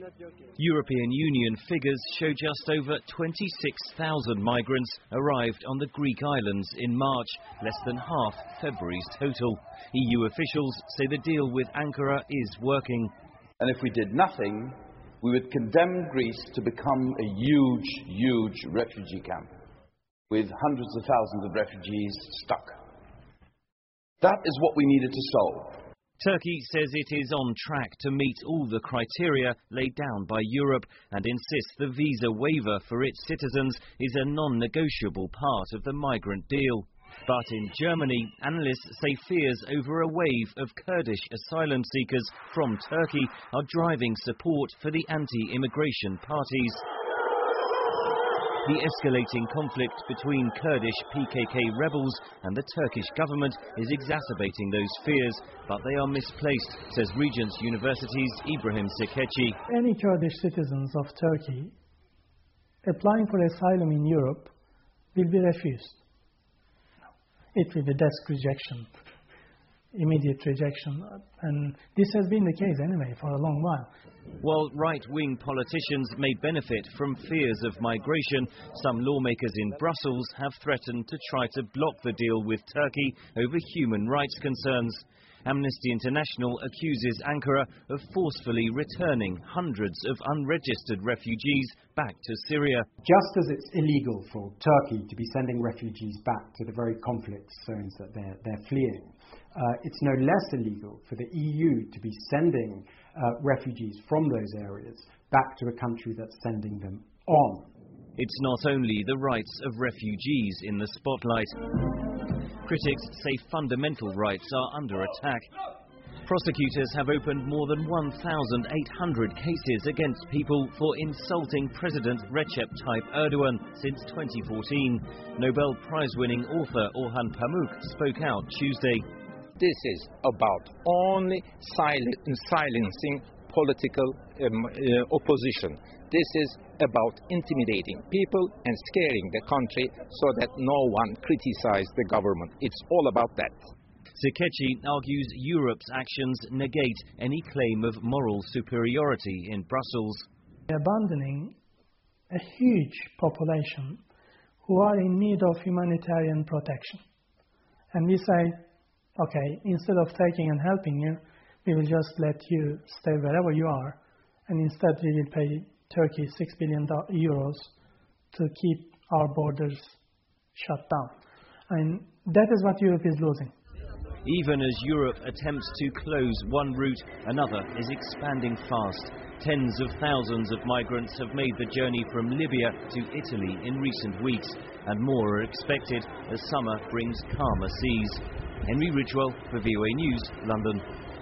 European Union figures show just over 26,000 migrants arrived on the Greek islands in March, less than half February's total. EU officials say the deal with Ankara is working. And if we did nothing, we would condemn Greece to become a huge, huge refugee camp, with hundreds of thousands of refugees stuck. That is what we needed to solve. Turkey says it is on track to meet all the criteria laid down by Europe and insists the visa waiver for its citizens is a non-negotiable part of the migrant deal. But in Germany, analysts say fears over a wave of Kurdish asylum seekers from Turkey are driving support for the anti-immigration parties. The escalating conflict between Kurdish PKK rebels and the Turkish government is exacerbating those fears, but they are misplaced, says Regent's University's Ibrahim Sekechi. Any Kurdish citizens of Turkey applying for asylum in Europe will be refused. It will be desk rejection, immediate rejection, and this has been the case anyway for a long while. While right-wing politicians may benefit from fears of migration, some lawmakers in Brussels have threatened to try to block the deal with Turkey over human rights concerns. Amnesty International accuses Ankara of forcefully returning hundreds of unregistered refugees back to Syria. Just as it's illegal for Turkey to be sending refugees back to the very conflict zones that they're fleeing, it's no less illegal for the EU to be sending refugees from those areas back to a country that's sending them on. It's not only the rights of refugees in the spotlight. Critics say fundamental rights are under attack. Prosecutors have opened more than 1,800 cases against people for insulting President Recep Tayyip Erdogan since 2014. Nobel Prize-winning author Orhan Pamuk spoke out Tuesday. This is about only silencing political opposition. This is about intimidating people and scaring the country so that no one criticizes the government. It's all about that. Sekechi argues Europe's actions negate any claim of moral superiority in Brussels. Abandoning a huge population who are in need of humanitarian protection. And we say, okay, instead of taking and helping you, we will just let you stay wherever you are, and instead we will pay Turkey €6 billion to keep our borders shut down. And that is what Europe is losing. Even as Europe attempts to close one route, another is expanding fast. Tens of thousands of migrants have made the journey from Libya to Italy in recent weeks, and more are expected as summer brings calmer seas. Henry Ridgewell for VOA News, London.